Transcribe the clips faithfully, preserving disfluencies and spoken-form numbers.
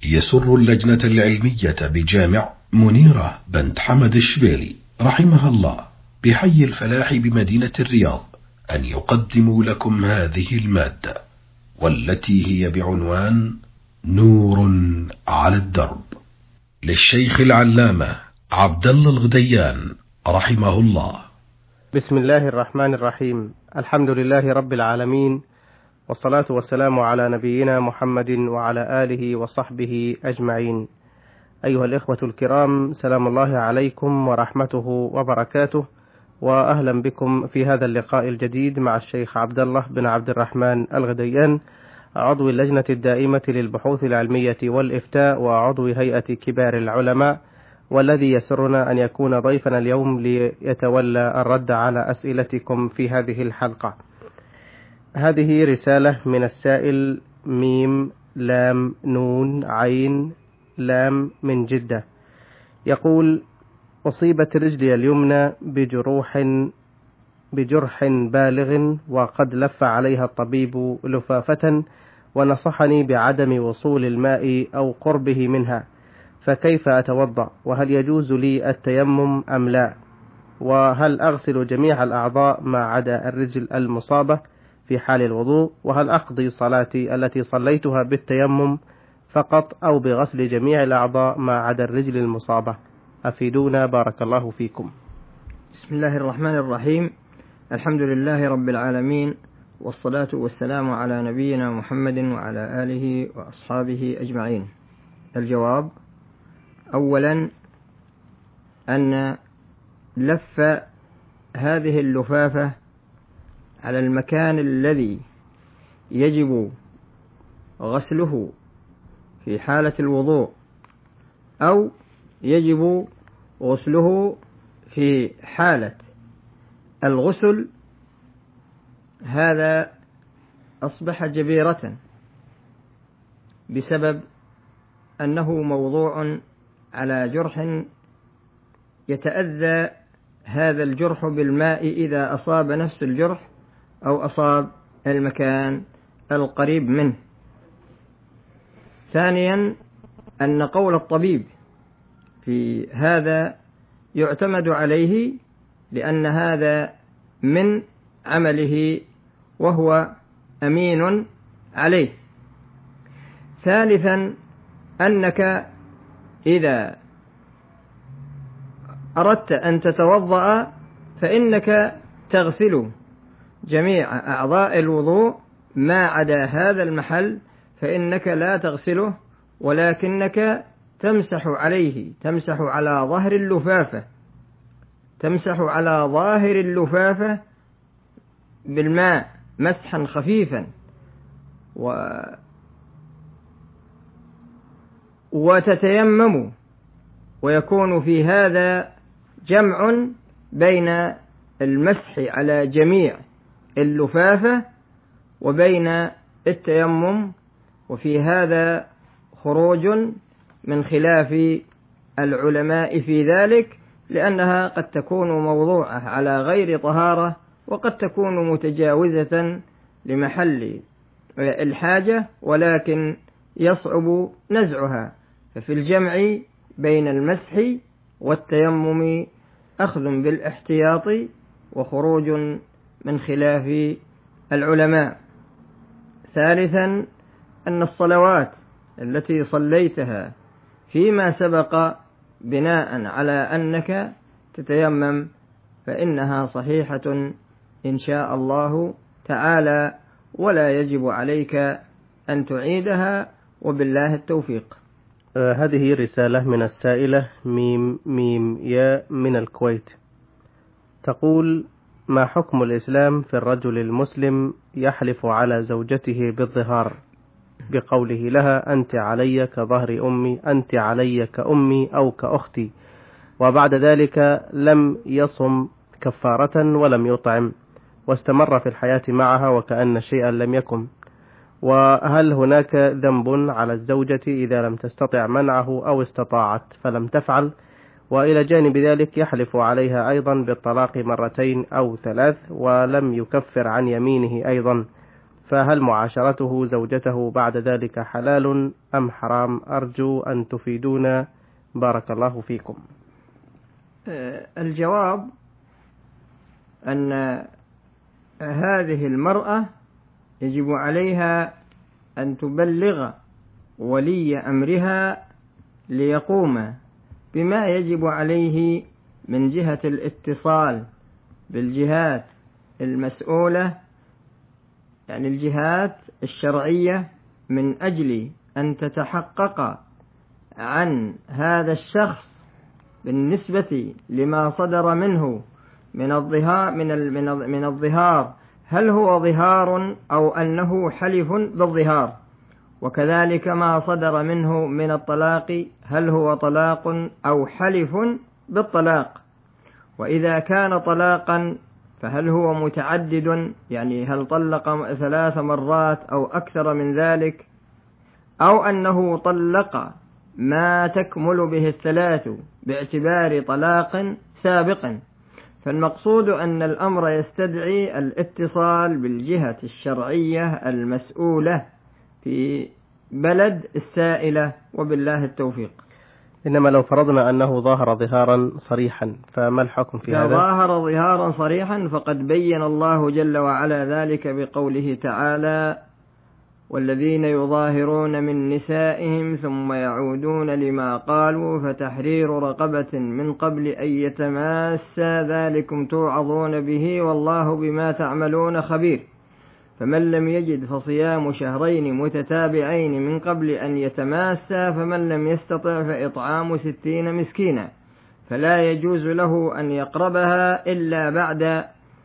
يسر اللجنة العلمية بجامع منيرة بنت حمد الشبيلي رحمها الله بحي الفلاح بمدينة الرياض أن يقدموا لكم هذه المادة، والتي هي بعنوان نور على الدرب، للشيخ العلامة عبد الله الغديان رحمه الله. بسم الله الرحمن الرحيم. الحمد لله رب العالمين، والصلاة والسلام على نبينا محمد وعلى آله وصحبه أجمعين. أيها الإخوة الكرام، سلام الله عليكم ورحمته وبركاته، وأهلا بكم في هذا اللقاء الجديد مع الشيخ عبد الله بن عبد الرحمن الغديان، عضو اللجنة الدائمة للبحوث العلمية والإفتاء وعضو هيئة كبار العلماء، والذي يسرنا أن يكون ضيفنا اليوم ليتولى الرد على أسئلتكم في هذه الحلقة. هذه رسالة من السائل ميم لام نون عين لام من جدة، يقول: أصيبت رجلي اليمنى بجروح بجرح بالغ، وقد لف عليها الطبيب لفافة ونصحني بعدم وصول الماء أو قربه منها، فكيف أتوضأ؟ وهل يجوز لي التيمم أم لا؟ وهل أغسل جميع الأعضاء ما عدا الرجل المصابة في حال الوضوء؟ وهل أقضي صلاتي التي صليتها بالتيمم فقط أو بغسل جميع الأعضاء ما عدا الرجل المصابة؟ أفيدونا بارك الله فيكم. بسم الله الرحمن الرحيم. الحمد لله رب العالمين، والصلاة والسلام على نبينا محمد وعلى آله وأصحابه أجمعين. الجواب: أولا، أن لف هذه اللفافة على المكان الذي يجب غسله في حالة الوضوء أو يجب غسله في حالة الغسل، هذا أصبح جبيرة بسبب أنه موضوع على جرح يتأذى هذا الجرح بالماء إذا أصاب نفس الجرح أو أصاب المكان القريب منه. ثانيا، أن قول الطبيب في هذا يعتمد عليه، لأن هذا من عمله وهو أمين عليه. ثالثا، أنك إذا أردت أن تتوضأ فإنك تغسل جميع أعضاء الوضوء ما عدا هذا المحل، فإنك لا تغسله، ولكنك تمسح عليه، تمسح على ظهر اللفافة، تمسح على ظاهر اللفافة بالماء مسحا خفيفا، و وتتيمم، ويكون في هذا جمع بين المسح على جميع اللفافة وبين التيمم، وفي هذا خروج من خلاف العلماء في ذلك، لأنها قد تكون موضوعة على غير طهارة، وقد تكون متجاوزة لمحل الحاجة، ولكن يصعب نزعها. ففي الجمع بين المسح والتيمم أخذ بالاحتياط وخروج من خلاف العلماء. ثالثا، أن الصلوات التي صليتها فيما سبق بناء على أنك تتيمم فإنها صحيحة إن شاء الله تعالى، ولا يجب عليك أن تعيدها، وبالله التوفيق. آه هذه رسالة من السائلة ميم ميم يا من الكويت، تقول: ما حكم الإسلام في الرجل المسلم يحلف على زوجته بالظهار بقوله لها: أنت علي كظهر أمي، أنت علي كأمي أو كأختي، وبعد ذلك لم يصم كفارة ولم يطعم، واستمر في الحياة معها وكأن شيئا لم يكن؟ وهل هناك ذنب على الزوجة إذا لم تستطع منعه أو استطاعت فلم تفعل؟ وإلى جانب ذلك يحلف عليها أيضا بالطلاق مرتين أو ثلاث ولم يكفر عن يمينه أيضا، فهل معاشرته زوجته بعد ذلك حلال أم حرام؟ أرجو أن تفيدونا بارك الله فيكم. الجواب أن هذه المرأة يجب عليها أن تبلغ ولي أمرها ليقوم بما يجب عليه من جهة الاتصال بالجهات المسؤولة، يعني الجهات الشرعية، من أجل أن تتحقق عن هذا الشخص بالنسبة لما صدر منه من الظهار من من الظهار، هل هو ظهار أو أنه حلف بالظهار، وكذلك ما صدر منه من الطلاق هل هو طلاق أو حلف بالطلاق، وإذا كان طلاقا فهل هو متعدد، يعني هل طلق ثلاث مرات أو أكثر من ذلك، أو أنه طلق ما تكمل به الثلاث باعتبار طلاق سابق. فالمقصود أن الأمر يستدعي الاتصال بالجهة الشرعية المسؤولة في بلد السائلة، وبالله التوفيق. إنما لو فرضنا أنه ظاهر ظهارا صريحا فما الحكم في هذا؟ ظاهر ظهارا صريحا فقد بين الله جل وعلا ذلك بقوله تعالى: والذين يظاهرون من نسائهم ثم يعودون لما قالوا فتحرير رقبة من قبل أن يتماسا ذلكم توعظون به والله بما تعملون خبير، فمن لم يجد فصيام شهرين متتابعين من قبل أن يتماسا، فمن لم يستطع فإطعام ستين مسكينا، فلا يجوز له أن يقربها إلا بعد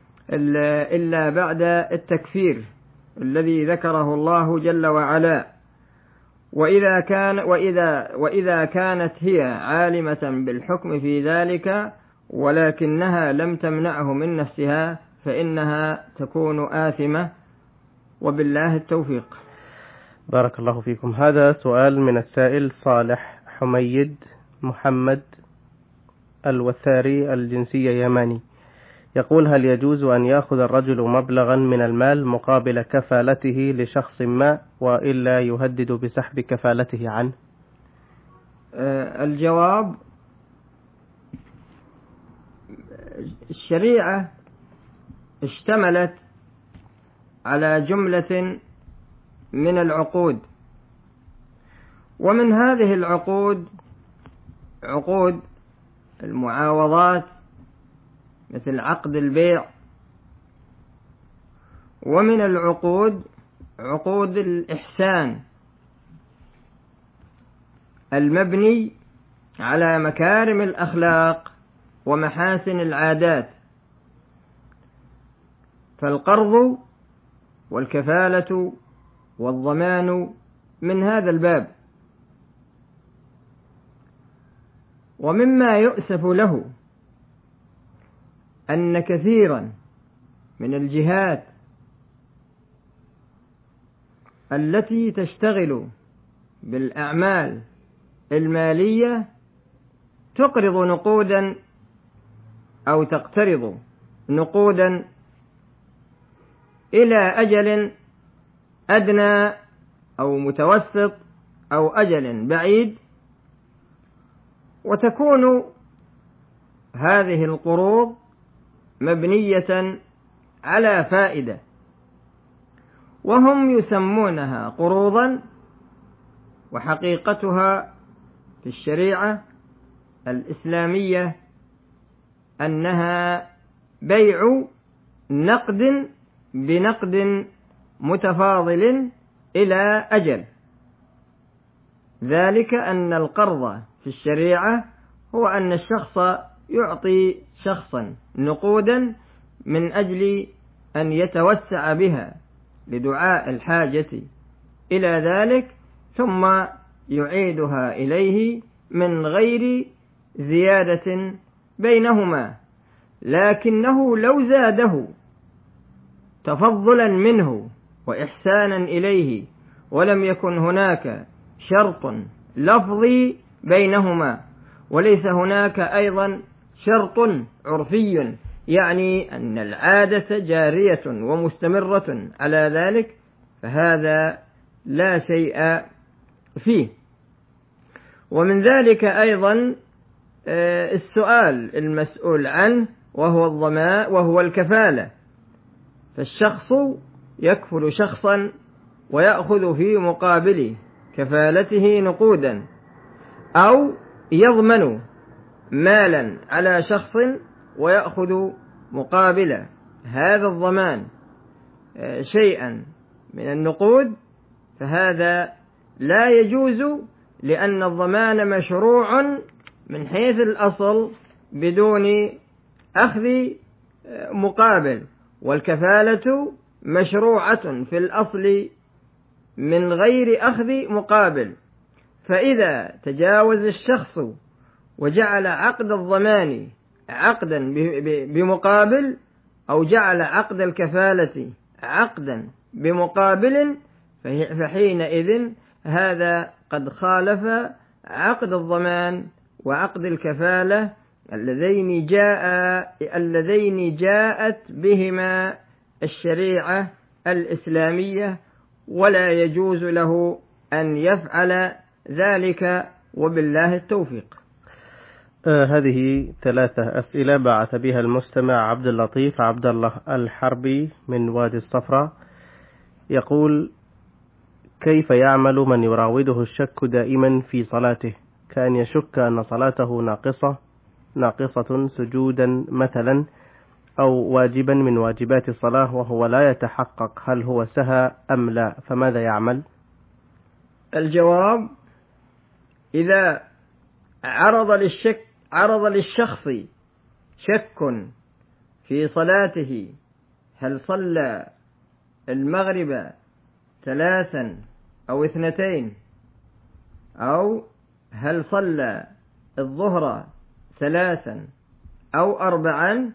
إلا بعد التكفير الذي ذكره الله جل وعلا. وإذا كان وإذا وإذا كانت هي عالمة بالحكم في ذلك ولكنها لم تمنعه من نفسها فإنها تكون آثمة، وبالله التوفيق. بارك الله فيكم. هذا سؤال من السائل صالح حميد محمد الوثاري، الجنسية يماني، يقول: هل يجوز أن يأخذ الرجل مبلغا من المال مقابل كفالته لشخص ما وإلا يهدد بسحب كفالته عنه؟ الجواب: الشريعة اشتملت على جملة من العقود، ومن هذه العقود عقود المعاوضات مثل عقد البيع، ومن العقود عقود الإحسان المبني على مكارم الأخلاق ومحاسن العادات. فالقرض والكفالة والضمان من هذا الباب. ومما يؤسف له أن كثيرا من الجهات التي تشتغل بالأعمال المالية تقرض نقودا أو تقترض نقودا إلى أجل أدنى أو متوسط أو أجل بعيد، وتكون هذه القروض مبنية على فائدة، وهم يسمونها قروضا، وحقيقتها في الشريعة الإسلامية أنها بيع نقد بنقد متفاضل إلى أجل. ذلك أن القرض في الشريعة هو أن الشخص يعطي شخصا نقودا من أجل أن يتوسع بها لدعاء الحاجة إلى ذلك، ثم يعيدها إليه من غير زيادة بينهما. لكنه لو زاده تفضلا منه وإحسانا إليه ولم يكن هناك شرط لفظي بينهما، وليس هناك أيضا شرط عرفي، يعني أن العادة جارية ومستمرة على ذلك، فهذا لا شيء فيه. ومن ذلك أيضا السؤال المسؤول عنه وهو الضمان وهو الكفالة، فالشخص يكفل شخصا ويأخذ في مقابل كفالته نقودا، أو يضمن مالا على شخص ويأخذ مقابل هذا الضمان شيئا من النقود، فهذا لا يجوز، لأن الضمان مشروع من حيث الأصل بدون أخذ مقابل، والكفالة مشروعة في الأصل من غير أخذ مقابل. فإذا تجاوز الشخص وجعل عقد الضمان عقدا بمقابل، أو جعل عقد الكفالة عقدا بمقابل، فحينئذ هذا قد خالف عقد الضمان وعقد الكفالة اللذين جاء اللذين جاءت بهما الشريعة الإسلامية، ولا يجوز له أن يفعل ذلك، وبالله التوفيق. آه هذه ثلاثة أسئلة بعث بها المستمع عبد اللطيف عبد الله الحربي من وادي الصفراء، يقول: كيف يعمل من يراوده الشك دائما في صلاته، كأن يشك أن صلاته ناقصة ناقصة سجودا مثلا، أو واجبا من واجبات الصلاة، وهو لا يتحقق هل هو سهى أم لا، فماذا يعمل؟ الجواب: إذا عرض للشك عرض للشخص شك في صلاته، هل صلى المغرب ثلاثا أو اثنتين، أو هل صلى الظهر ثلاثا أو أربعا،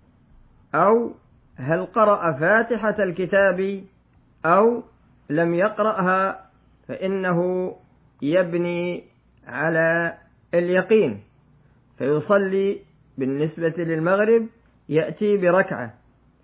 أو هل قرأ فاتحة الكتاب أو لم يقرأها، فإنه يبني على اليقين، فيصلي بالنسبة للمغرب يأتي بركعة،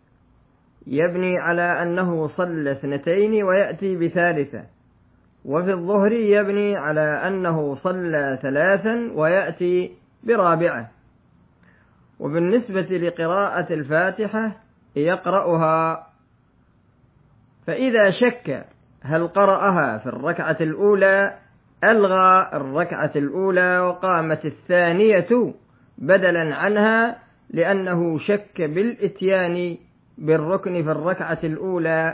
يبني على أنه صلى اثنتين ويأتي بثالثة، وفي الظهر يبني على أنه صلى ثلاثا ويأتي برابعة. وبالنسبة لقراءة الفاتحة يقرأها، فإذا شك هل قرأها في الركعة الأولى ألغى الركعة الأولى وقامت الثانية بدلا عنها، لأنه شك بالإتيان بالركن في الركعة الأولى.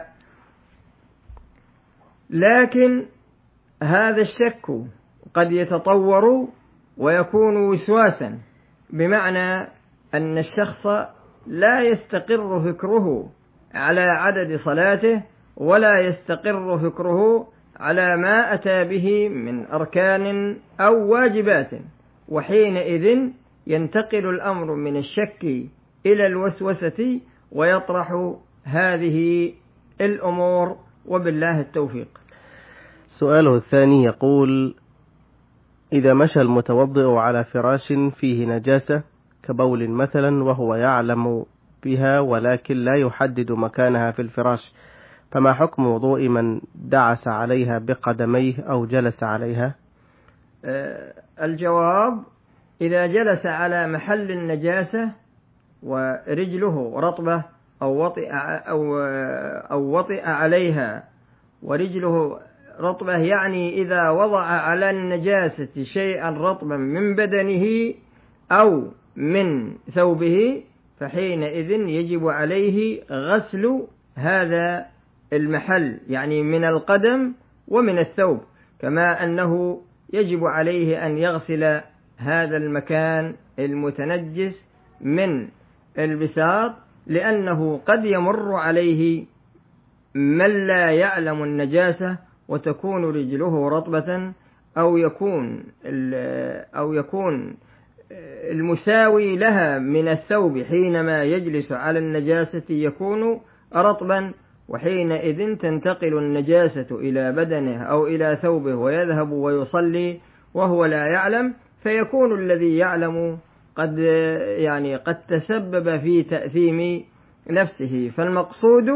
لكن هذا الشك قد يتطور ويكون وسواسا، بمعنى أن الشخص لا يستقر فكره على عدد صلاته، ولا يستقر فكره على ما أتى به من أركان أو واجبات، وحينئذ ينتقل الأمر من الشك إلى الوسوسة ويطرح هذه الأمور، وبالله التوفيق. سؤاله الثاني يقول: إذا مشى المتوضئ على فراش فيه نجاسة كبول مثلا، وهو يعلم بها ولكن لا يحدد مكانها في الفراش، فما حكم وضوء من دعس عليها بقدميه أو جلس عليها؟ أه الجواب: إذا جلس على محل النجاسة ورجله رطبة أو وطئ أو أو وطئ عليها ورجله رطبة، يعني إذا وضع على النجاسة شيئا رطبا من بدنه أو من ثوبه، فحينئذ يجب عليه غسل هذا المحل، يعني من القدم ومن الثوب، كما أنه يجب عليه أن يغسل هذا المكان المتنجس من البساط، لأنه قد يمر عليه من لا يعلم النجاسة وتكون رجله رطبة، أو يكون أو يكون المساوي لها من الثوب حينما يجلس على النجاسة يكون رطبا، وحينئذ تنتقل النجاسة إلى بدنه أو إلى ثوبه ويذهب ويصلي وهو لا يعلم، فيكون الذي يعلم قد يعني قد تسبب في تأثيم نفسه. فالمقصود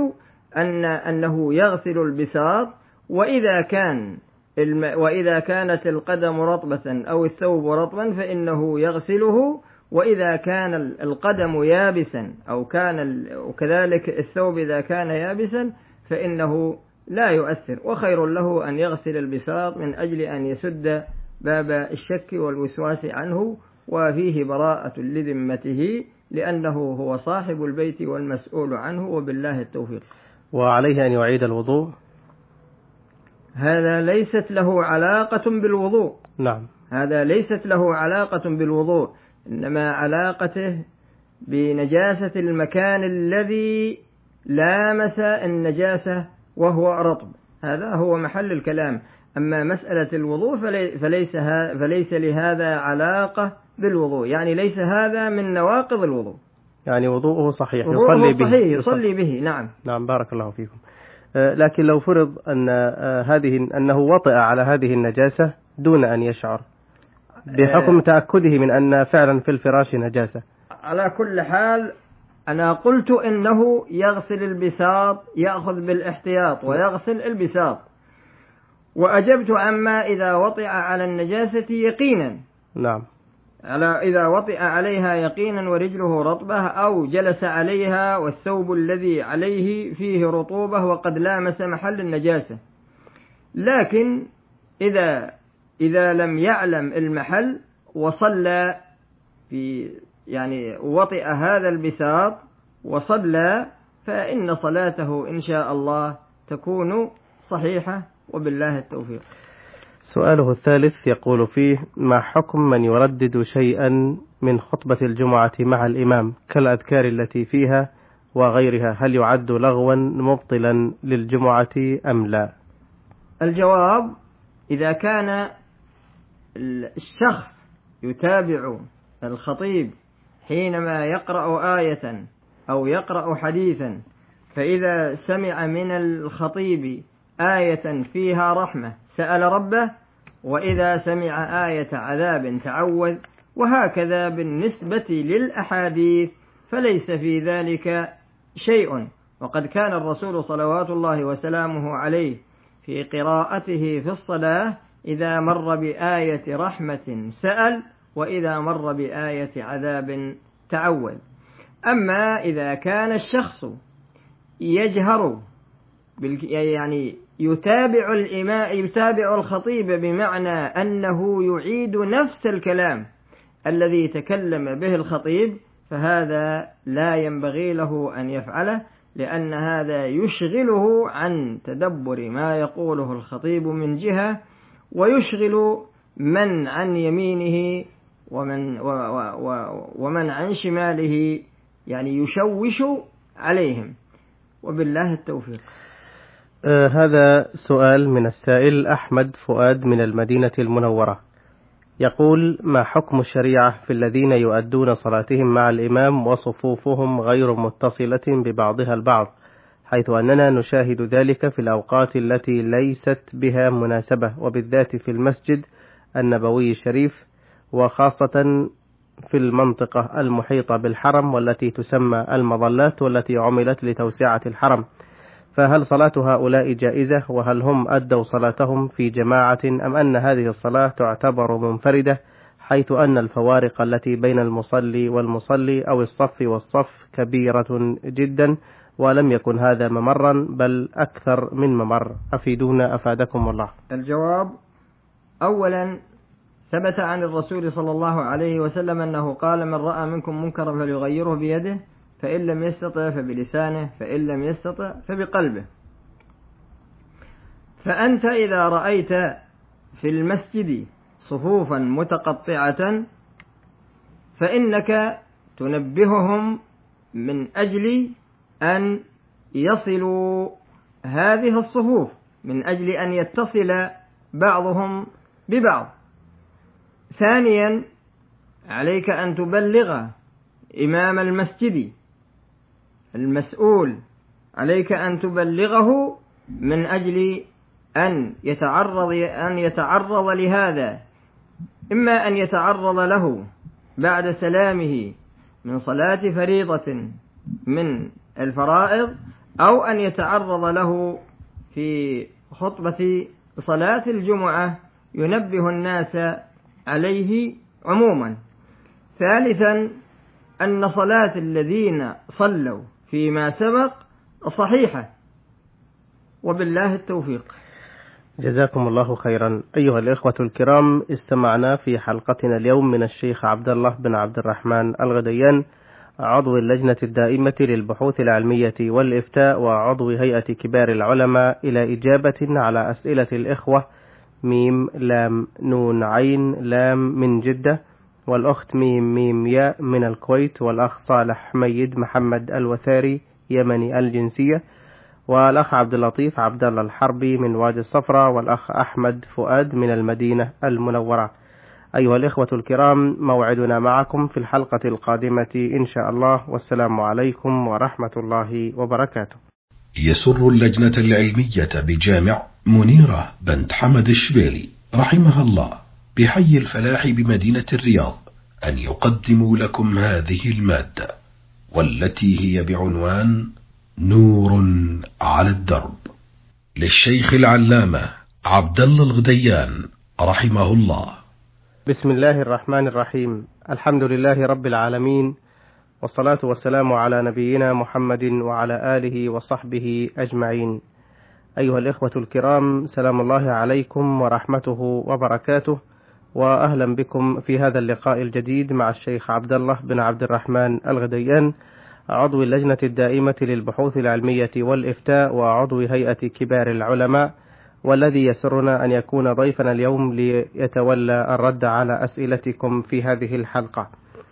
أن أنه يغسل البساط، وإذا كان وإذا كانت القدم رطبة أو الثوب رطبا فإنه يغسله، وإذا كان القدم يابسا أو كان وكذلك الثوب إذا كان يابسا فإنه لا يؤثر، وخير له أن يغسل البساط من أجل أن يسد باب الشك والوسواس عنه، وفيه براءة لذمته لأنه هو صاحب البيت والمسؤول عنه، وبالله التوفيق. وعليه أن يعيد الوضوء؟ هذا ليست له علاقة بالوضوء. نعم، هذا ليست له علاقة بالوضوء، إنما علاقته بنجاسة المكان الذي لامس النجاسة وهو رطب، هذا هو محل الكلام. أما مسألة الوضوء فليس, فليس لهذا علاقة بالوضوء، يعني ليس هذا من نواقض الوضوء، يعني وضوءه صحيح، وضوءه يصلي به صحيح يصلي به. نعم نعم، بارك الله فيكم. لكن لو فرض أن هذه أنه وطئ على هذه النجاسة دون أن يشعر بحكم تأكده من أن فعلا في الفراش نجاسة، على كل حال أنا قلت إنه يغسل البساط، يأخذ بالاحتياط ويغسل البساط، وأجبت عما إذا وطئ على النجاسة يقينا. نعم، على إذا وطئ عليها يقينا ورجله رطبة أو جلس عليها والثوب الذي عليه فيه رطوبة وقد لامس محل النجاسة. لكن إذا إذا لم يعلم المحل وصلى في يعني وطئ هذا البساط وصلى فإن صلاته إن شاء الله تكون صحيحة، وبالله التوفيق. سؤاله الثالث يقول فيه: ما حكم من يردد شيئا من خطبة الجمعة مع الإمام كالأذكار التي فيها وغيرها، هل يعد لغوا مبطلا للجمعة أم لا؟ الجواب: إذا كان الشخص يتابع الخطيب حينما يقرأ آية أو يقرأ حديثا، فإذا سمع من الخطيب آية فيها رحمة سأل ربه، وإذا سمع آية عذاب تعوذ، وهكذا بالنسبة للأحاديث فليس في ذلك شيء. وقد كان الرسول صلوات الله وسلامه عليه في قراءته في الصلاة إذا مر بآية رحمة سأل، وإذا مر بآية عذاب تعوذ. أما إذا كان الشخص يجهر يعني يتابع الإمام يتابع الخطيب بمعنى أنه يعيد نفس الكلام الذي تكلم به الخطيب، فهذا لا ينبغي له أن يفعله، لأن هذا يشغله عن تدبر ما يقوله الخطيب من جهة، ويشغل من عن يمينه ومن, ومن عن شماله، يعني يشوش عليهم، وبالله التوفيق. آه هذا سؤال من السائل أحمد فؤاد من المدينة المنورة، يقول: ما حكم الشريعة في الذين يؤدون صلاتهم مع الإمام وصفوفهم غير متصلة ببعضها البعض، حيث أننا نشاهد ذلك في الأوقات التي ليست بها مناسبة، وبالذات في المسجد النبوي الشريف، وخاصة في المنطقة المحيطة بالحرم والتي تسمى المظلات والتي عملت لتوسعة الحرم، فهل صلاة هؤلاء جائزة؟ وهل هم أدوا صلاتهم في جماعة أم أن هذه الصلاة تعتبر منفردة، حيث أن الفوارق التي بين المصلي والمصلي أو الصف والصف كبيرة جدا، ولم يكن هذا ممرا بل أكثر من ممر؟ أفيدونا أفادكم الله. الجواب: أولا، ثبت عن الرسول صلى الله عليه وسلم أنه قال: من رأى منكم منكرا فليغيره بيده، فإن لم يستطع فبلسانه، فإن لم يستطع فبقلبه. فأنت إذا رأيت في المسجد صفوفا متقطعة فإنك تنبههم من أجل أن يصلوا هذه الصفوف، من أجل أن يتصل بعضهم ببعض. ثانيا، عليك أن تبلغ إمام المسجد المسؤول، عليك أن تبلغه من أجل أن يتعرض أن يتعرض لهذا، إما أن يتعرض له بعد سلامه من صلاة فريضة من الفرائض، أو أن يتعرض له في خطبة صلاة الجمعة ينبه الناس عليه عموما. ثالثا أن صلاة الذين صلوا فيما سبق صحيحة، وبالله التوفيق. جزاكم الله خيرا. أيها الإخوة الكرام، استمعنا في حلقتنا اليوم من الشيخ عبد الله بن عبد الرحمن الغديان، عضو اللجنة الدائمة للبحوث العلمية والإفتاء وعضو هيئة كبار العلماء، إلى إجابة على أسئلة الإخوة ميم لام نون عين لام من جدة، والأخت ميم ميم ياء من الكويت، والأخ صالح حميد محمد الوثاري يمني الجنسية، والأخ عبد اللطيف عبد الله الحربي من وادي الصفراء، والأخ أحمد فؤاد من المدينة المنورة. أيها الإخوة الكرام، موعدنا معكم في الحلقة القادمة إن شاء الله، والسلام عليكم ورحمة الله وبركاته. يسر اللجنة العلمية بجامع منيرة بنت حمد الشبيلي رحمها الله بحي الفلاح بمدينة الرياض أن يقدموا لكم هذه المادة، والتي هي بعنوان نور على الدرب، للشيخ العلامة عبد الله الغديان رحمه الله. بسم الله الرحمن الرحيم. الحمد لله رب العالمين، والصلاة والسلام على نبينا محمد وعلى آله وصحبه أجمعين. أيها الإخوة الكرام، سلام الله عليكم ورحمته وبركاته، وأهلا بكم في هذا اللقاء الجديد مع الشيخ عبد الله بن عبد الرحمن الغديان، عضو اللجنة الدائمة للبحوث العلمية والإفتاء وعضو هيئة كبار العلماء، والذي يسرنا أن يكون ضيفنا اليوم ليتولى الرد على أسئلتكم في هذه الحلقة.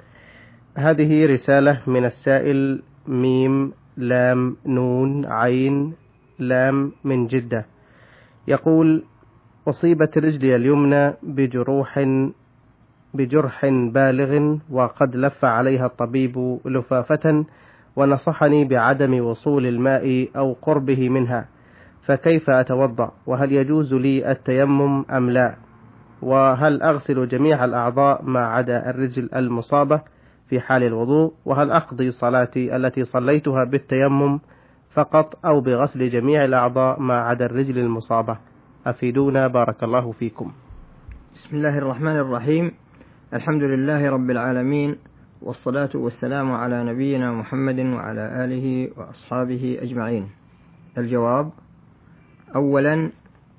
هذه رسالة من السائل ميم لام نون عين لام من جدة، يقول: أصيبت رجلي اليمنى بجروح بجرح بالغ، وقد لف عليها الطبيب لفافة، ونصحني بعدم وصول الماء أو قربه منها، فكيف أتوضأ؟ وهل يجوز لي التيمم أم لا؟ وهل أغسل جميع الأعضاء ما عدا الرجل المصابة في حال الوضوء؟ وهل أقضي صلاتي التي صليتها بالتيمم فقط أو بغسل جميع الأعضاء ما عدا الرجل المصابة؟ أفيدونا بارك الله فيكم. بسم الله الرحمن الرحيم. الحمد لله رب العالمين، والصلاة والسلام على نبينا محمد وعلى آله وأصحابه أجمعين. الجواب: أولا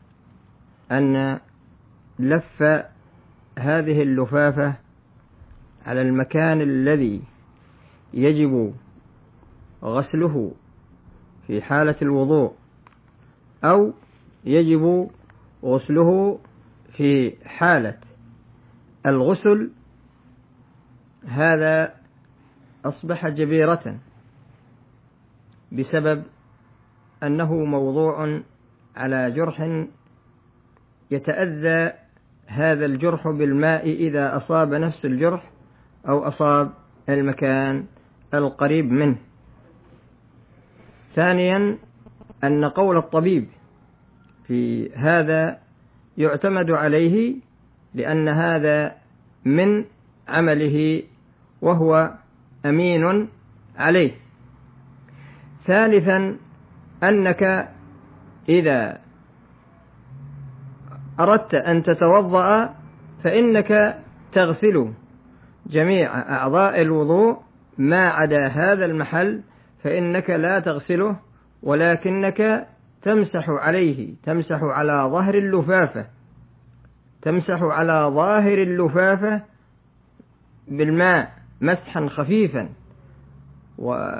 أن لف هذه اللفافة على المكان الذي يجب غسله في حالة الوضوء أو يجب غسله في حالة الغسل، هذا أصبح جبيرة بسبب أنه موضوع على جرح يتأذى هذا الجرح بالماء إذا أصاب نفس الجرح أو أصاب المكان القريب منه. ثانيا أن قول الطبيب في هذا يعتمد عليه، لأن هذا من عمله وهو أمين عليه. ثالثا أنك إذا أردت أن تتوضأ فإنك تغسل جميع أعضاء الوضوء ما عدا هذا المحل، فإنك لا تغسله، ولكنك تمسح عليه، تمسح على ظهر اللفافة، تمسح على ظاهر اللفافة بالماء مسحا خفيفا، و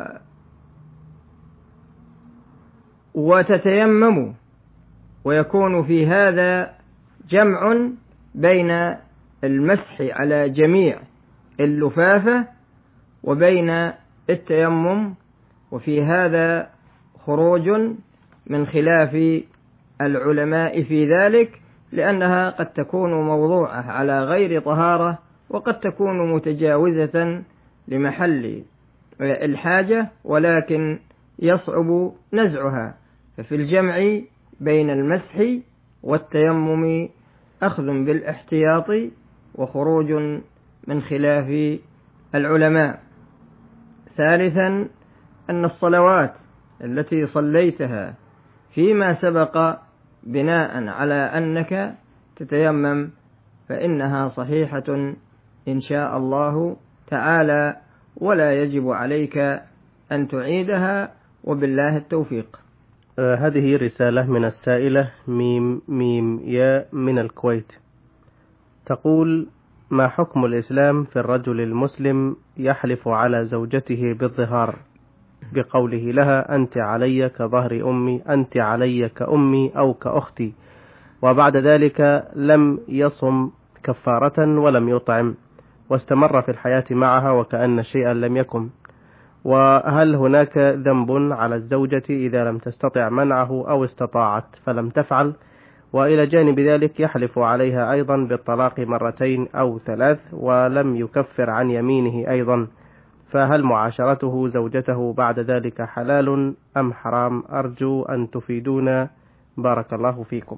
وتتيمم، ويكون في هذا جمع بين المسح على جميع اللفافة وبين التيمم، وفي هذا خروج من خلاف العلماء في ذلك، لأنها قد تكون موضوعة على غير طهارة، وقد تكون متجاوزة لمحل الحاجة، ولكن يصعب نزعها. ففي الجمع بين المسح والتيمم أخذ بالاحتياط وخروج من خلاف العلماء. ثالثا أن الصلوات التي صليتها فيما سبق بناء على أنك تتيمم فإنها صحيحة إن شاء الله تعالى، ولا يجب عليك أن تعيدها، وبالله التوفيق. آه هذه رسالة من السائلة ميم ميم يا من الكويت، تقول: ما حكم الإسلام في الرجل المسلم يحلف على زوجته بالظهار بقوله لها: أنت علي كظهر أمي، أنت علي كأمي أو كأختي، وبعد ذلك لم يصم كفارة ولم يطعم، واستمر في الحياة معها وكأن شيئا لم يكن؟ وهل هناك ذنب على الزوجة إذا لم تستطع منعه أو استطاعت فلم تفعل؟ وإلى جانب ذلك يحلف عليها أيضا بالطلاق مرتين أو ثلاث ولم يكفر عن يمينه أيضا، فهل معاشرته زوجته بعد ذلك حلال أم حرام؟ أرجو أن تفيدونا، بارك الله فيكم.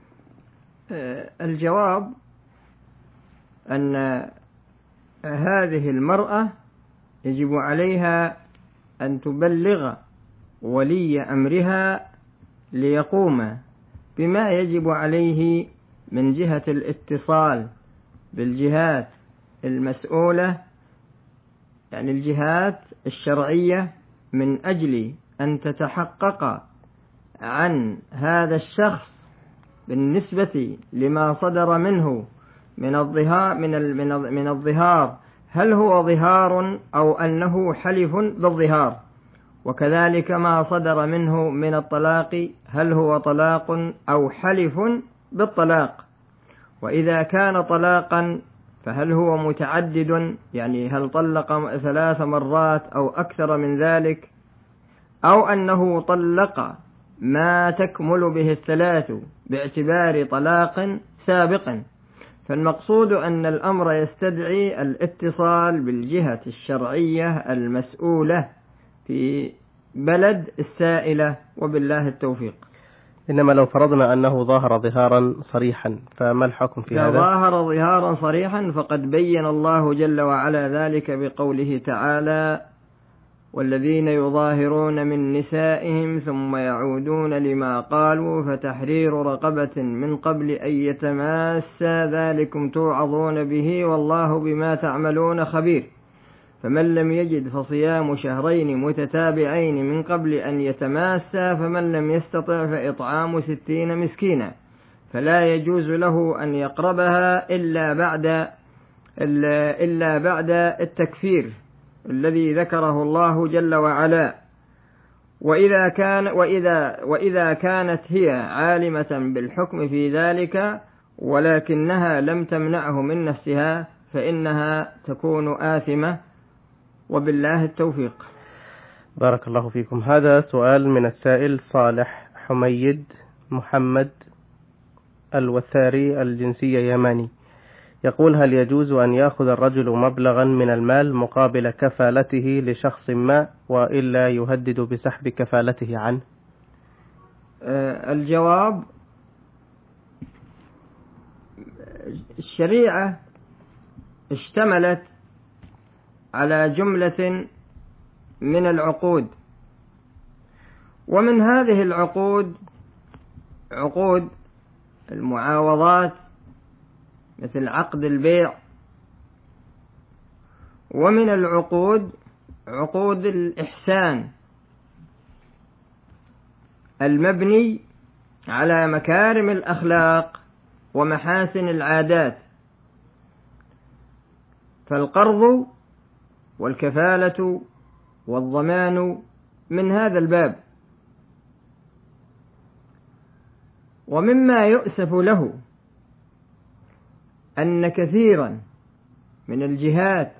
الجواب أن هذه المرأة يجب عليها أن تبلغ ولي أمرها ليقوم بما يجب عليه من جهة الاتصال بالجهات المسؤولة، يعني الجهات الشرعية، من أجل أن تتحقق عن هذا الشخص بالنسبة لما صدر منه من الظهار من من الظهار، هل هو ظهار أو أنه حلف بالظهار، وكذلك ما صدر منه من الطلاق، هل هو طلاق أو حلف بالطلاق، وإذا كان طلاقا فهل هو متعدد، يعني هل طلق ثلاث مرات أو أكثر من ذلك، أو أنه طلق ما تكمل به الثلاث باعتبار طلاق سابق. فالمقصود أن الأمر يستدعي الاتصال بالجهة الشرعية المسؤولة في بلد السائلة، وبالله التوفيق. إنما لو فرضنا أنه ظاهر ظهارا صريحا فما الحكم في هذا؟ إذا ظاهر ظهارا صريحا فقد بين الله جل وعلا ذلك بقوله تعالى: والذين يظاهرون من نسائهم ثم يعودون لما قالوا فتحرير رقبة من قبل أن يتماسا ذلكم توعظون به والله بما تعملون خبير، فمن لم يجد فصيام شهرين متتابعين من قبل أن يتماسا، فمن لم يستطع فإطعام ستين مسكينا، فلا يجوز له أن يقربها إلا بعد إلا بعد التكفير الذي ذكره الله جل وعلا. وإذا كان وإذا وإذا كانت هي عالمة بالحكم في ذلك ولكنها لم تمنعه من نفسها فإنها تكون آثمة، وبالله التوفيق. بارك الله فيكم. هذا سؤال من السائل صالح حميد محمد الوثاري، الجنسية يماني، يقول: هل يجوز أن يأخذ الرجل مبلغا من المال مقابل كفالته لشخص ما وإلا يهدد بسحب كفالته عنه؟ الجواب: الشريعة اشتملت على جملة من العقود، ومن هذه العقود عقود المعاوضات مثل عقد البيع، ومن العقود عقود الإحسان المبني على مكارم الأخلاق ومحاسن العادات، فالقرض والكفالة والضمان من هذا الباب. ومما يؤسف له أن كثيرا من الجهات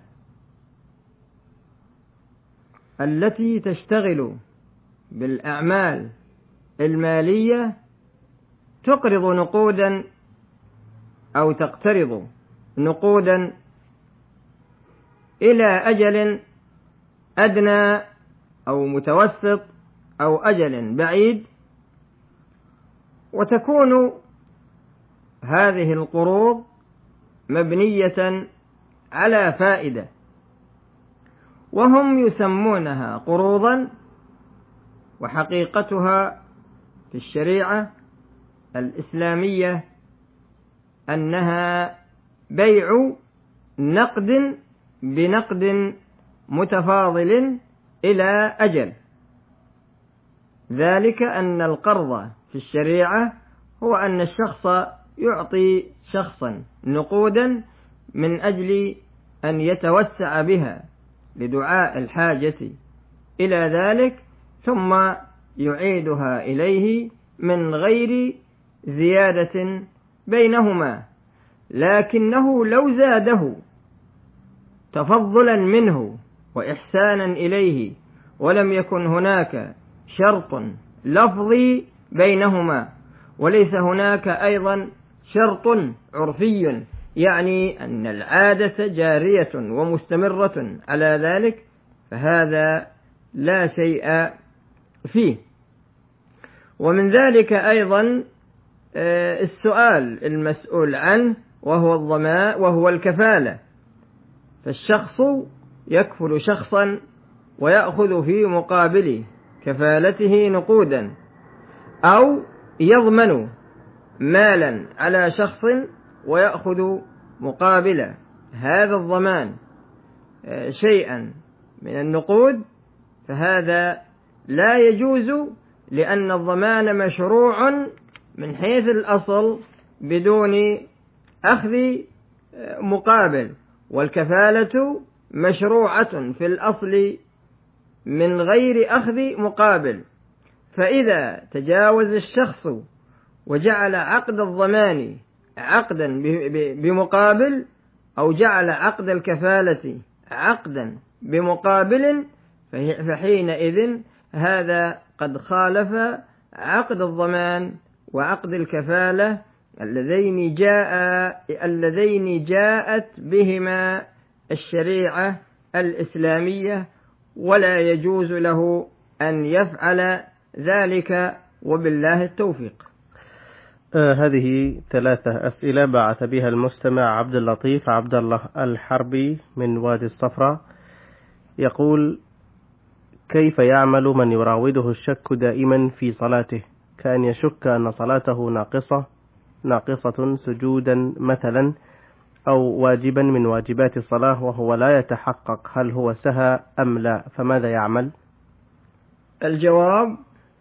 التي تشتغل بالأعمال المالية تقرض نقودا أو تقترض نقودا إلى أجل أدنى أو متوسط أو أجل بعيد، وتكون هذه القروض مبنية على فائدة، وهم يسمونها قروضا وحقيقتها في الشريعة الإسلامية أنها بيع نقد بنقد متفاضل إلى أجل. ذلك أن القرض في الشريعة هو أن الشخص يعطي شخصا نقودا من أجل أن يتوسع بها لدعاء الحاجة إلى ذلك، ثم يعيدها إليه من غير زيادة بينهما. لكنه لو زاده تفضلا منه وإحسانا إليه ولم يكن هناك شرط لفظي بينهما، وليس هناك أيضا شرط عرفي يعني أن العادة جارية ومستمرة على ذلك، فهذا لا شيء فيه. ومن ذلك أيضا السؤال المسؤول عنه وهو الضمان وهو الكفالة. فالشخص يكفل شخصا ويأخذ في مقابل كفالته نقودا، أو يضمن مالا على شخص ويأخذ مقابل هذا الضمان شيئا من النقود، فهذا لا يجوز، لأن الضمان مشروع من حيث الأصل بدون أخذ مقابل، والكفالة مشروعة في الأصل من غير أخذ مقابل. فإذا تجاوز الشخص وجعل عقد الضمان عقدا بمقابل، أو جعل عقد الكفالة عقدا بمقابل، فحينئذ هذا قد خالف عقد الضمان وعقد الكفالة اللذين جاء اللذين جاءت بهما الشريعة الإسلامية، ولا يجوز له أن يفعل ذلك، وبالله التوفيق. آه هذه ثلاثة أسئلة بعث بها المستمع عبد اللطيف عبد الله الحربي من وادي الصفراء. يقول: كيف يعمل من يراوده الشك دائما في صلاته، كأن يشك أن صلاته ناقصة ناقصة سجودا مثلا، أو واجبا من واجبات الصلاة، وهو لا يتحقق هل هو سهى أم لا، فماذا يعمل؟ الجواب: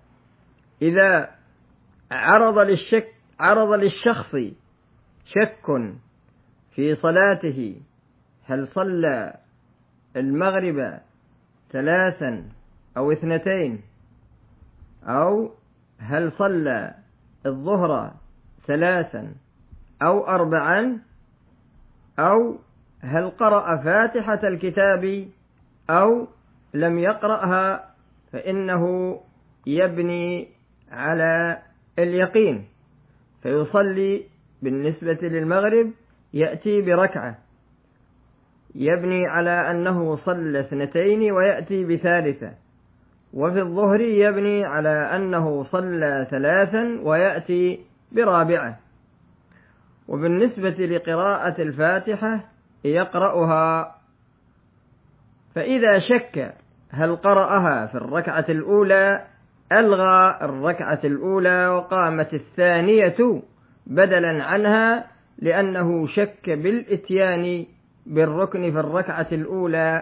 إذا عرض للشك عرض للشخص شك في صلاته، هل صلى المغرب ثلاثا أو اثنتين، أو هل صلى الظهر ثلاثا أو أربعا، أو هل قرأ فاتحة الكتاب أو لم يقرأها، فإنه يبني على اليقين، فيصلي بالنسبة للمغرب يأتي بركعة، يبني على أنه صلى اثنتين ويأتي بثالثة، وفي الظهر يبني على أنه صلى ثلاثا ويأتي برابعة. وبالنسبة لقراءة الفاتحة يقرأها، فإذا شك هل قرأها في الركعة الأولى ألغى الركعة الأولى وقامت الثانية بدلا عنها، لأنه شك بالإتيان بالركن في الركعة الأولى.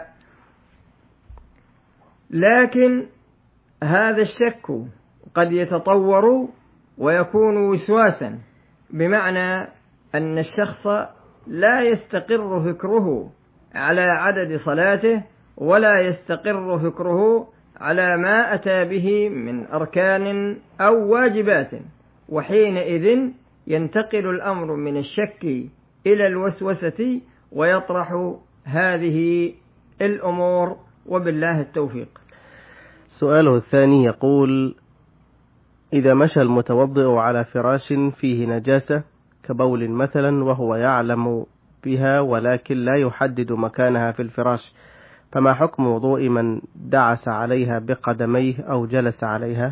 لكن هذا الشك قد يتطور ويكون وسواسا، بمعنى أن الشخص لا يستقر فكره على عدد صلاته، ولا يستقر فكره على ما أتى به من أركان أو واجبات، وحينئذ ينتقل الأمر من الشك إلى الوسوسة ويطرح هذه الأمور، وبالله التوفيق. سؤاله الثاني يقول: إذا مشى المتوضئ على فراش فيه نجاسة كبول مثلا، وهو يعلم بها ولكن لا يحدد مكانها في الفراش، فما حكم وضوء من دعس عليها بقدميه أو جلس عليها؟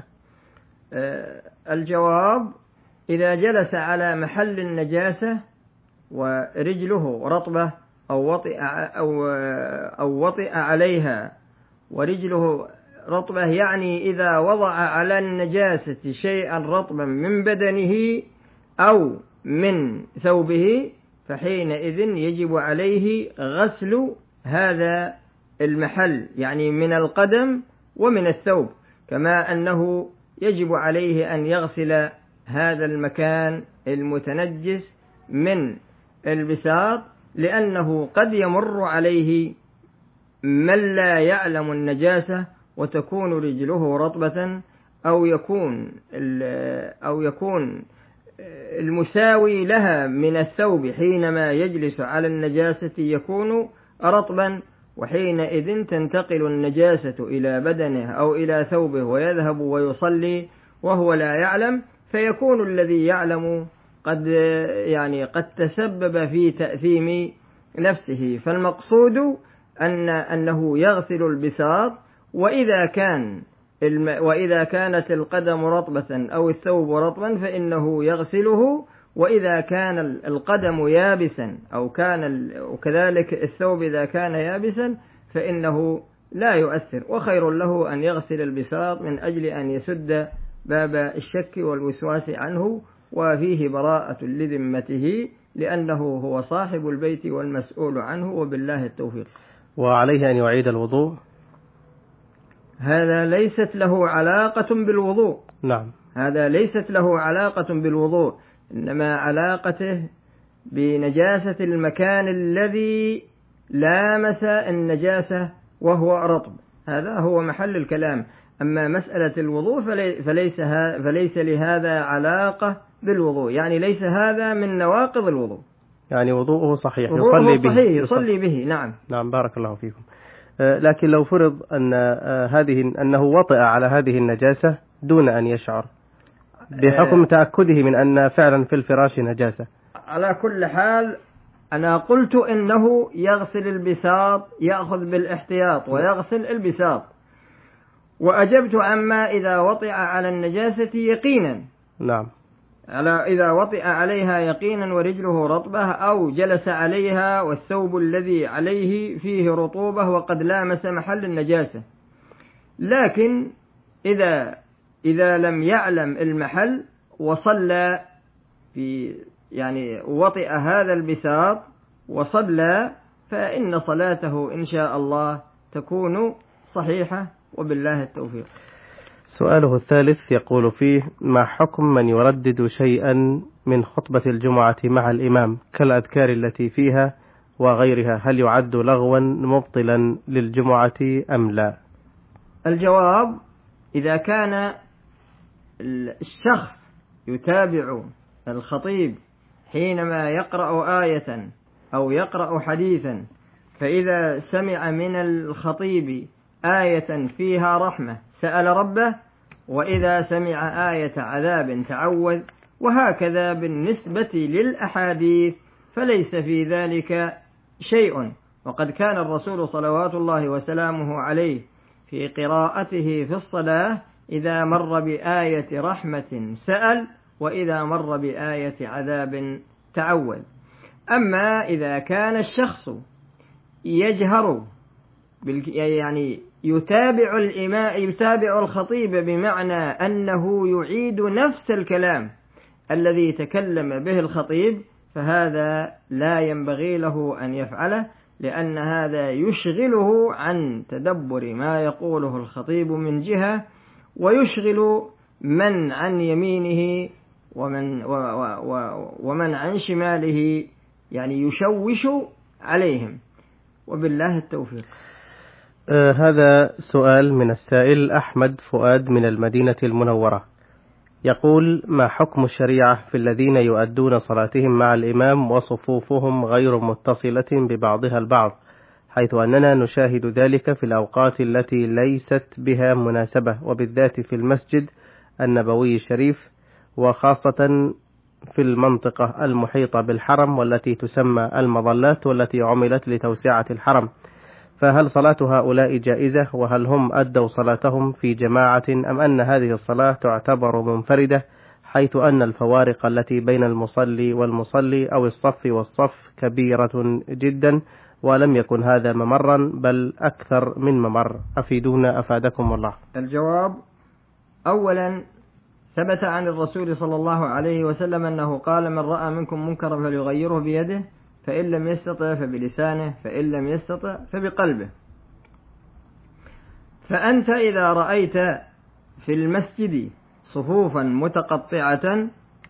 الجواب: إذا جلس على محل النجاسة ورجله رطبة أو وطئ أو أو وطئ عليها ورجله رطبة يعني إذا وضع على النجاسة شيئا رطبا من بدنه أو من ثوبه فحينئذ يجب عليه غسل هذا المحل، يعني من القدم ومن الثوب، كما أنه يجب عليه أن يغسل هذا المكان المتنجس من البساط، لأنه قد يمر عليه من لا يعلم النجاسة وتكون رجله رطبة، أو يكون أو يكون المساوي لها من الثوب حينما يجلس على النجاسة يكون رطبا، وحينئذ تنتقل النجاسة إلى بدنه أو إلى ثوبه ويذهب ويصلي وهو لا يعلم، فيكون الذي يعلم قد يعني قد تسبب في تأثيم نفسه. فالمقصود أن أنه يغسل البساط، وإذا كان وإذا كانت القدم رطبة أو الثوب رطبا فإنه يغسله، وإذا كان القدم يابسا أو كان وكذلك الثوب إذا كان يابسا فإنه لا يؤثر، وخير له أن يغسل البساط من أجل أن يسد باب الشك والوسواس عنه، وفيه براءة لذمته لأنه هو صاحب البيت والمسؤول عنه، وبالله التوفيق. وعليه أن يعيد الوضوء؟ هذا ليست له علاقة بالوضوء. نعم، هذا ليست له علاقة بالوضوء، إنما علاقته بنجاسة المكان الذي لامس النجاسة وهو رطب، هذا هو محل الكلام. أما مسألة الوضوء فليس, فليس لهذا علاقة بالوضوء، يعني ليس هذا من نواقض الوضوء، يعني وضوءه صحيح، وضوءه يصلي به صحيح يصلي به. نعم نعم، بارك الله فيكم. لكن لو فرض أن هذه أنه وطئ على هذه النجاسة دون أن يشعر بحكم تأكده من أن فعلا في الفراش نجاسة، على كل حال أنا قلت إنه يغسل البساط، يأخذ بالاحتياط ويغسل البساط، وأجبت عما إذا وطئ على النجاسة يقينا. نعم، على إذا وطئ عليها يقينا ورجله رطبة أو جلس عليها والثوب الذي عليه فيه رطوبة وقد لامس محل النجاسة. لكن إذا إذا لم يعلم المحل وصلى في يعني وطئ هذا البساط وصلى فإن صلاته إن شاء الله تكون صحيحة، وبالله التوفيق. سؤاله الثالث يقول فيه: ما حكم من يردد شيئا من خطبة الجمعة مع الإمام كالأذكار التي فيها وغيرها، هل يعد لغوا مبطلا للجمعة أم لا؟ الجواب: إذا كان الشخص يتابع الخطيب حينما يقرأ آية أو يقرأ حديثا، فإذا سمع من الخطيب آية فيها رحمة سأل ربه، وإذا سمع آية عذاب تعوذ، وهكذا بالنسبة للأحاديث فليس في ذلك شيء. وقد كان الرسول صلوات الله وسلامه عليه في قراءته في الصلاة إذا مر بآية رحمة سأل، وإذا مر بآية عذاب تعوذ. أما إذا كان الشخص يجهر يعني يتابع الإمام يتابع الخطيب بمعنى أنه يعيد نفس الكلام الذي تكلم به الخطيب، فهذا لا ينبغي له أن يفعله، لأن هذا يشغله عن تدبر ما يقوله الخطيب من جهة، ويشغل من عن يمينه ومن, ومن عن شماله، يعني يشوش عليهم، وبالله التوفيق. آه هذا سؤال من السائل أحمد فؤاد من المدينة المنورة، يقول: ما حكم الشريعة في الذين يؤدون صلاتهم مع الإمام وصفوفهم غير متصلة ببعضها البعض، حيث أننا نشاهد ذلك في الأوقات التي ليست بها مناسبة، وبالذات في المسجد النبوي الشريف، وخاصة في المنطقة المحيطة بالحرم والتي تسمى المظلات والتي عملت لتوسعة الحرم، فهل صلاة هؤلاء جائزة؟ وهل هم أدوا صلاتهم في جماعة أم أن هذه الصلاة تعتبر منفردة، حيث أن الفوارق التي بين المصلي والمصلي أو الصف والصف كبيرة جدا، ولم يكن هذا ممرا بل أكثر من ممر. أفيدونا أفادكم الله. الجواب: أولا، ثبت عن الرسول صلى الله عليه وسلم أنه قال: من رأى منكم منكرا فليغيره بيده، فإن لم يستطع فبلسانه، فإن لم يستطع فبقلبه. فأنت إذا رأيت في المسجد صفوفا متقطعة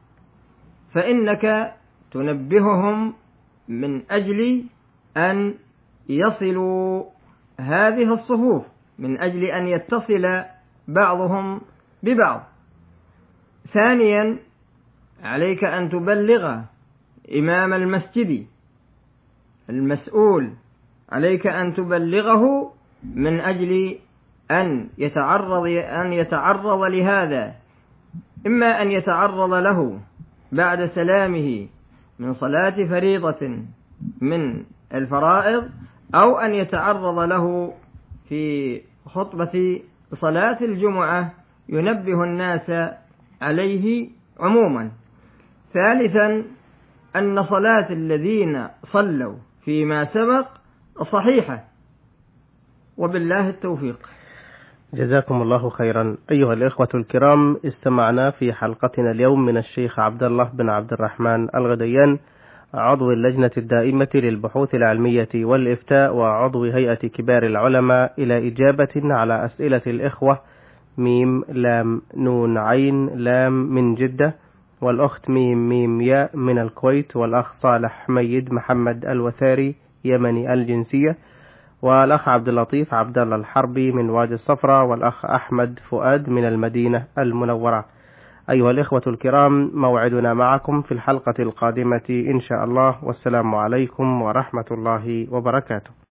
فإنك تنبههم من أجل أن يصلوا هذه الصفوف، من أجل أن يتصل بعضهم ببعض. ثانيا، عليك أن تبلغ إمام المسجد المسؤول، عليك أن تبلغه من أجل أن يتعرض أن يتعرض لهذا، إما أن يتعرض له بعد سلامه من صلاة فريضة من الفرائض، أو أن يتعرض له في خطبة صلاة الجمعة ينبه الناس عليه عموما. ثالثا، أن صلاة الذين صلوا فيما سبق صحيحة، وبالله التوفيق. جزاكم الله خيرا. أيها الإخوة الكرام، استمعنا في حلقتنا اليوم من الشيخ عبد الله بن عبد الرحمن الغديان، عضو اللجنة الدائمة للبحوث العلمية والإفتاء وعضو هيئة كبار العلماء، إلى إجابة على أسئلة الإخوة ميم لام نون عين لام من جدة، والأخت ميم ميم ياء من الكويت، والأخ صالح حميد محمد الوثاري يمني الجنسية، والأخ عبد اللطيف عبد الله الحربي من وادي الصفراء، والأخ أحمد فؤاد من المدينة المنورة. أيها الإخوة الكرام، موعدنا معكم في الحلقة القادمة إن شاء الله، والسلام عليكم ورحمة الله وبركاته.